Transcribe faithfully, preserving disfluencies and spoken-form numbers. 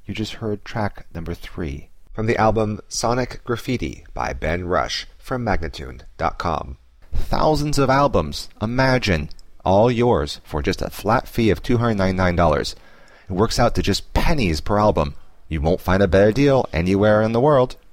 You just heard track number three from the album Sonic Graffiti by Ben Rush from Magnatune dot com. Thousands of albums, imagine, all yours for just a flat fee of two hundred ninety-nine dollars. It works out to just pennies per album. You won't find a better deal anywhere in the world.